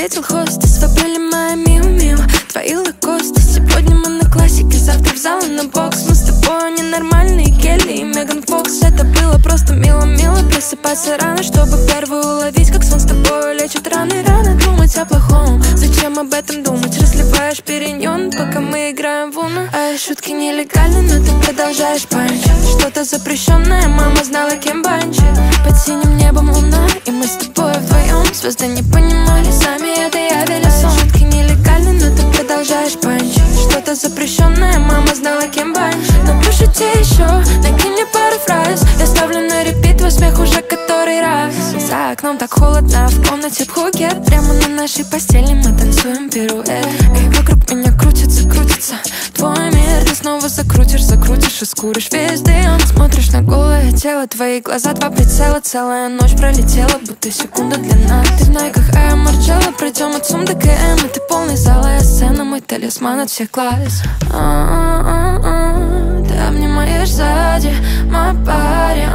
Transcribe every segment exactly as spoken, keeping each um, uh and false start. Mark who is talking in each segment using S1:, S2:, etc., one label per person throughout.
S1: ответил хостес. В апреле мая миу-миу, твои лакосты. Сегодня мы на классике, завтра в зал и на бокс. Мы с тобой ненормальные, Келли и Меган Фокс. Это было просто мило-мило, просыпаться рано, чтобы первую уловить, как сон с тобой лечит раны. Рано думать о плохом, зачем об этом думать? Разливаешь периньон, пока мы играем в уну. А шутки нелегальны, но ты продолжаешь панчить. Что-то запрещенное, мама знала, кем банчит. Под синим небом луна, и мы с тобой вдвоем. Звезды не понимали, сами это я вели сон. Шутки нелегальны, но ты продолжаешь панчить. Что-то запрещенное, мама знала, кем банчит. Но пошути еще, накинь мне пару фраз. Я ставлю на репит твой смех уже который раз. За окном так холодно, в комнате пхукет. Прямо на нашей постели мы танцуем пируэт. И вокруг меня крутится, крутится твой мир. Ты снова закрутишь, закрутишь и скуришь весь дым. Смотришь на голое тело, твои глаза, два прицела. Целая ночь пролетела, будто секунда для нас. Ты в найках, а я Марджелла. Пройдем от СУМ до КМ, и ты полный зала. Я сцена, мой талисман от всех класс. А-а-а-а. Ты обнимаешь сзади, мой парень.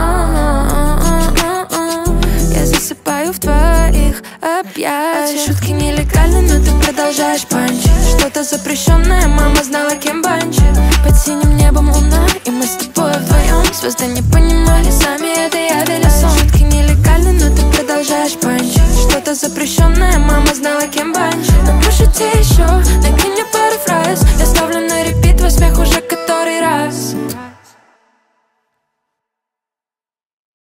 S1: Я засыпаю в твоих объятиях. Шутки нелегальны, но ты продолжаешь панчить. Что-то запрещенное, мама знала, кем банчит. Под синим небом луна, и мы с тобой вдвоем. Звезды не понимали, сами это я вели сон. Шутки нелегальны, но ты продолжаешь панчить. Что-то запрещенное, мама знала, кем банчит. Но пошути еще, накинь мне пару